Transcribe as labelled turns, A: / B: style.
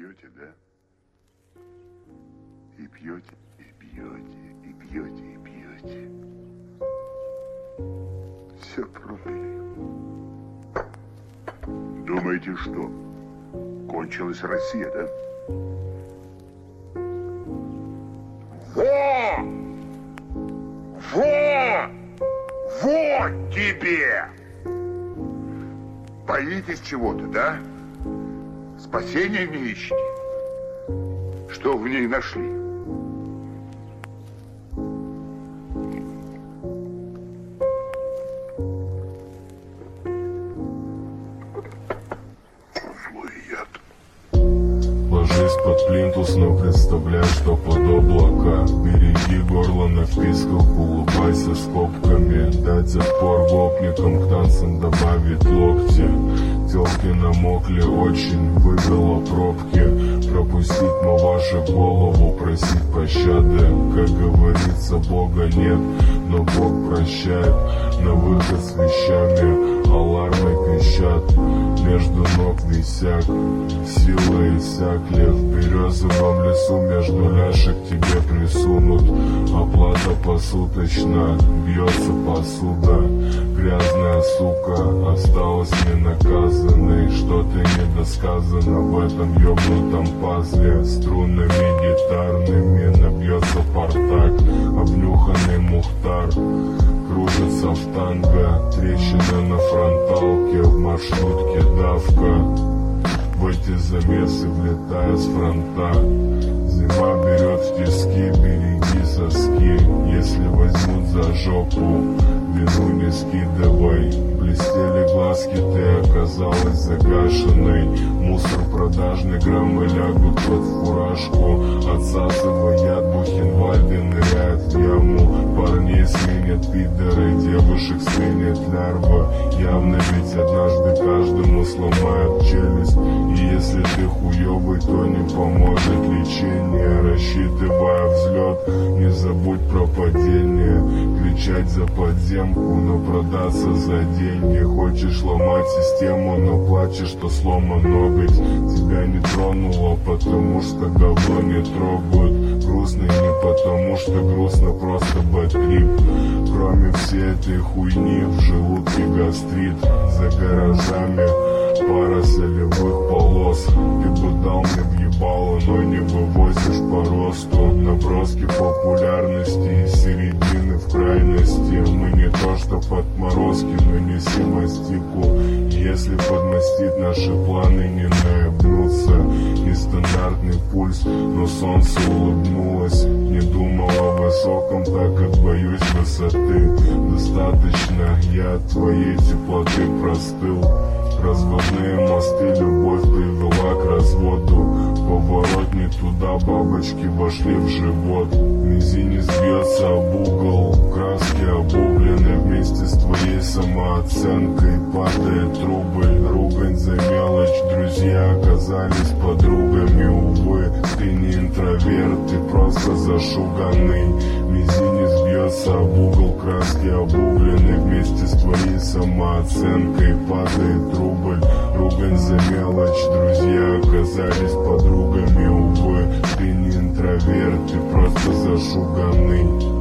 A: пьете, да? И пьете, и пьете, и пьете, и пьете. Все пропили. Думаете, что кончилась Россия, да? Во! Во! Вот тебе! Боитесь чего-то, да? Спасения не ищете? Что в ней нашли? Злой яд.
B: Ложись под плинтус, но представляй, что под облака. Береги горло на вписках, улыбайся скобками. Дать отпор гопникам, к танцам добавить локти. Телки намокли очень, выбило пробки. Пропустить на вашу голову, просить пощады. Как говорится, Бога нет, но Бог прощает. На выход с вещами алармы пищат. Между ног висяк, силы иссякли. В березовом лесу между ляжек тебе присунут. Оплата посуточно, бьется посуда. Грязная сука осталась ненаказанной. Что-то недосказано в этом ёбнутом пазле. Струнами гитарными набьется партак. Обнюханный Мухтар кружится в танго. Трещина на фронталке, в маршрутке давка. В эти замесы влетая с фронта. Зима берет в тиски, береги соски. Если возьмут за жопу, вину не скидывай. Блестели глазки, ты оказалась загашенной. Мусор продажный, граммы лягут под фуражку. Отсасывая от Бухенвальда, ныряет в яму. Парней сменят пидоры, девушек сменят лярва. Явно ведь однажды каждому сломают челюсть. И если ты хуёвый, то не поможет лечение. Рассчитывая взлет, не забудь про падение. Кричать за подземку, но продаться за деньги. Хочешь ломать систему, но плачешь, что сломан ноготь. Тебя не тронуло, потому что говно не трогают. Грустно не потому что грустно, просто бэдтрип. Кроме всей этой хуйни в желудке гастрит. За гаражами пара солевых полос. Ты бы дал мне въебало, но не вывозишь по росту. Наброски популярности из середины в крайности. Мы не то что подморозки, но неси мастику. Если подмастить наши планы, не наебнуться. Нестандартный пульс, но солнце улыбнулось. Не думал о высоком, так как боюсь высоты. Достаточно, я от твоей теплоты простыл. Разводные мосты, любовь привела к разводу. Поворот не туда, бабочки вошли в живот. Мизинец бьется об угол, краски обуглены. Вместе с твоей самооценкой падает рубль. Ругань за мелочь, друзья оказались подругами. Увы, ты не интроверт, ты просто зашуганный. Мизинец бьется об угол, краски обуглены. Вместе с твоей самооценкой падает рубль. Ругань за мелочь, друзья оказались подругами. Увы, ты не интроверт, ты просто зашуганный.